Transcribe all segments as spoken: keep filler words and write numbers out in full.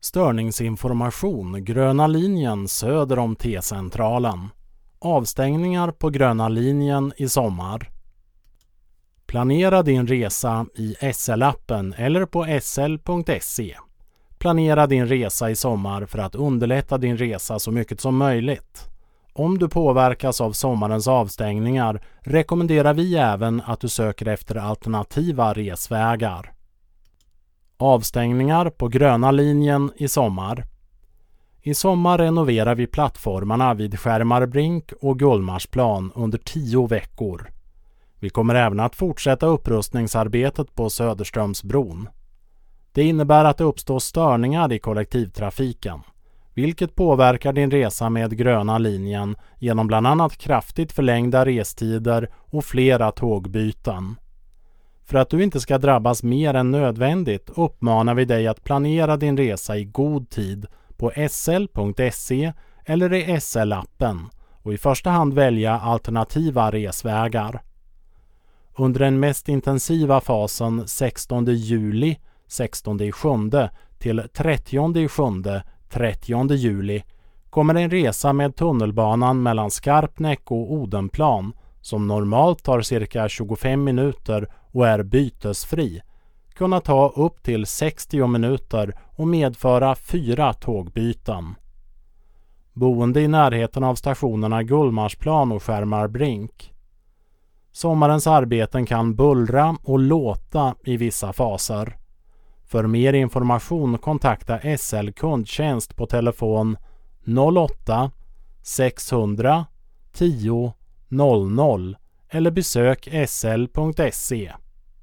Störningsinformation gröna linjen söder om T-centralen. Avstängningar på gröna linjen i sommar. Planera din resa i S L-appen eller på S L punkt se. Planera din resa i sommar för att underlätta din resa så mycket som möjligt. Om du påverkas av sommarens avstängningar rekommenderar vi även att du söker efter alternativa resvägar. Avstängningar på gröna linjen i sommar. I sommar renoverar vi plattformarna vid Skärmarbrink och Gullmarsplan under tio veckor. Vi kommer även att fortsätta upprustningsarbetet på Söderströmsbron. Det innebär att det uppstår störningar i kollektivtrafiken, vilket påverkar din resa med gröna linjen genom bland annat kraftigt förlängda restider och flera tågbyten. För att du inte ska drabbas mer än nödvändigt uppmanar vi dig att planera din resa i god tid på S L punkt se eller i S L-appen och i första hand välja alternativa resvägar. Under den mest intensiva fasen sextonde juli sextonde juli till trettionde juli trettionde juli kommer en resa med tunnelbanan mellan Skarpnäck och Odenplan som normalt tar cirka tjugofem minuter och är bytesfri kunna ta upp till sextio minuter och medföra fyra tågbyten. Boende i närheten av stationerna Gullmarsplan och Skärmarbrink. Sommarens arbeten kan bullra och låta i vissa faser. För mer information kontakta S L kundtjänst på telefon noll åtta sexhundra tio noll noll eller besök S L punkt se.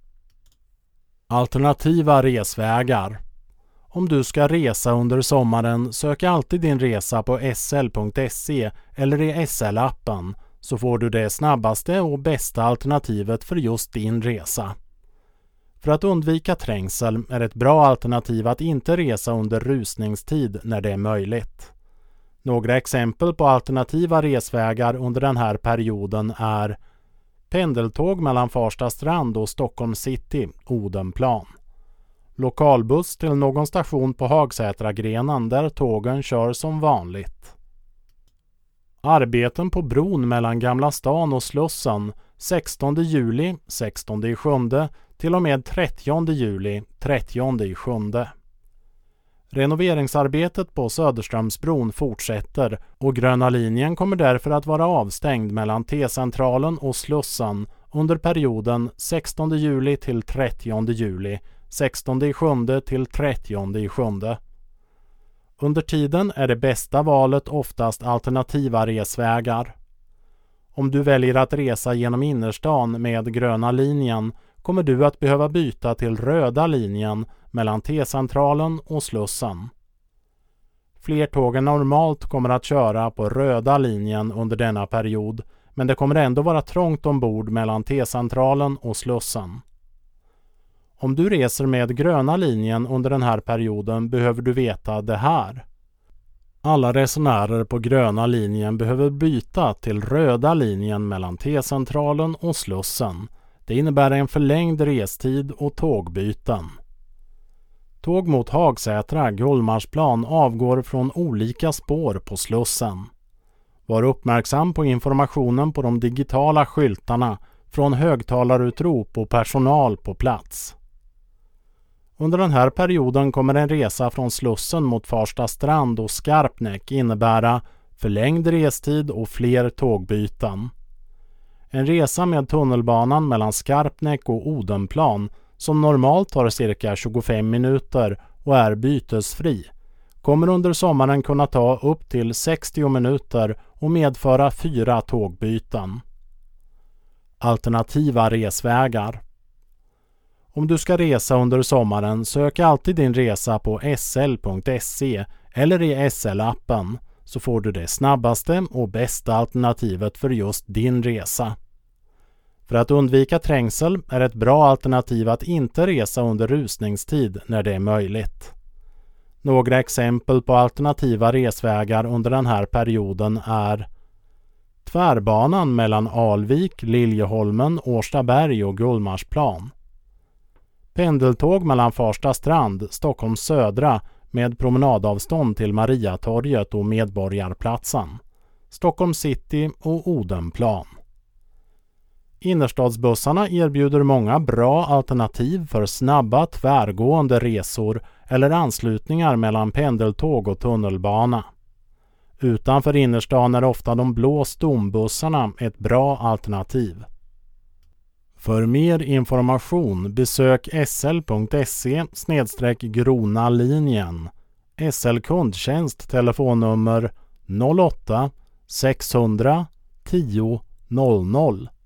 Alternativa resvägar. Om du ska resa under sommaren, sök alltid din resa på S L punkt se eller i S L-appen så får du det snabbaste och bästa alternativet för just din resa. För att undvika trängsel är ett bra alternativ att inte resa under rusningstid när det är möjligt. Några exempel på alternativa resvägar under den här perioden är pendeltåg mellan Farsta strand och Stockholm city, Odenplan. Lokalbuss till någon station på Hagsätragrenen där tågen kör som vanligt. Arbeten på bron mellan Gamla stan och Slussen sextonde juli sextonde juli till och med trettionde juli trettionde juli. Renoveringsarbetet på Söderströmsbron fortsätter och gröna linjen kommer därför att vara avstängd mellan T-centralen och Slussen under perioden sextonde juli till trettionde juli, sextonde juli till trettionde juli. Under tiden är det bästa valet oftast alternativa resvägar. Om du väljer att resa genom innerstan med gröna linjen kommer du att behöva byta till röda linjen mellan T-centralen och Slussen. Fler tåg än normalt kommer att köra på röda linjen under denna period, men det kommer ändå vara trångt ombord mellan T-centralen och Slussen. Om du reser med gröna linjen under den här perioden behöver du veta det här. Alla resenärer på gröna linjen behöver byta till röda linjen mellan T-centralen och Slussen. Det innebär en förlängd restid och tågbyten. Tåg mot Hagsätra, Gullmarsplan avgår från olika spår på Slussen. Var uppmärksam på informationen på de digitala skyltarna från högtalarutrop och personal på plats. Under den här perioden kommer en resa från Slussen mot Farsta strand och Skarpnäck innebära förlängd restid och fler tågbyten. En resa med tunnelbanan mellan Skarpnäck och Odenplan som normalt tar cirka tjugofem minuter och är bytesfri kommer under sommaren kunna ta upp till sextio minuter och medföra fyra tågbyten. Alternativa resvägar. Om du ska resa under sommaren, sök alltid din resa på S L punkt se eller i S L-appen så får du det snabbaste och bästa alternativet för just din resa. För att undvika trängsel är ett bra alternativ att inte resa under rusningstid när det är möjligt. Några exempel på alternativa resvägar under den här perioden är tvärbanan mellan Alvik, Liljeholmen, Årstaberg och Gullmarsplan. Pendeltåg mellan Farsta strand, Stockholms södra med promenadavstånd till Mariatorget och Medborgarplatsen, Stockholm city och Odenplan. Innerstadsbussarna erbjuder många bra alternativ för snabba tvärgående resor eller anslutningar mellan pendeltåg och tunnelbana. Utanför innerstan är ofta de blå stombussarna ett bra alternativ. För mer information besök sl.se snedstreck grona linjen. S L kundtjänst telefonnummer noll åtta sexhundra tio noll noll.